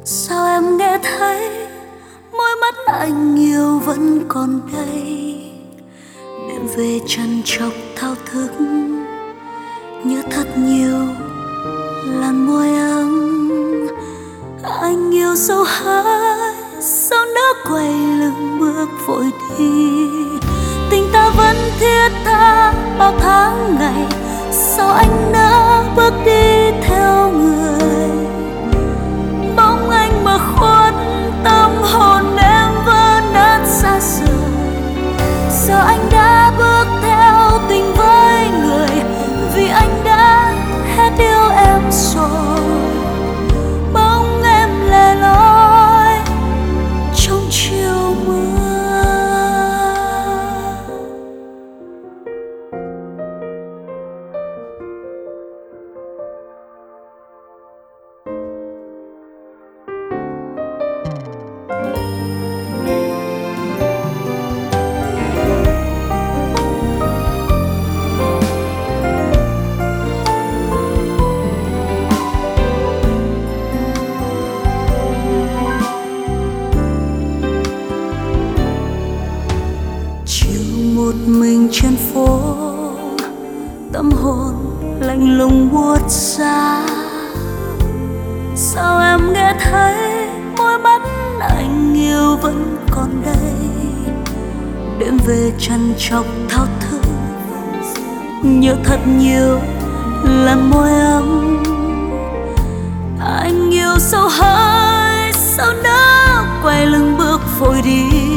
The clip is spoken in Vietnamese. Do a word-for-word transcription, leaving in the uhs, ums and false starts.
Sao em nghe thấy môi mắt anh yêu vẫn còn đây, đêm về trằn trọc thao thức nhớ thật nhiều làn môi ấm. Anh yêu sâu hãi sao nỡ quay lưng bước vội đi, tình ta vẫn thiết tha bao tháng ngày. Sao anh nỡ bước đi theo người, bóng anh mà khuất tâm hồn em vỡ nát xa rời. Giờ anh đã bước theo tình với người, vì anh đã hết yêu em rồi. Bóng em lẻ loi trong chiều mưa. Một mình trên phố, tâm hồn lạnh lùng buốt giá. Sao em nghe thấy môi mắt anh yêu vẫn còn đây, đêm về trằn trọc thao thức nhớ thật nhiều làn môi ấm. Anh yêu sâu hãi sao nỡ quay lưng bước vội đi,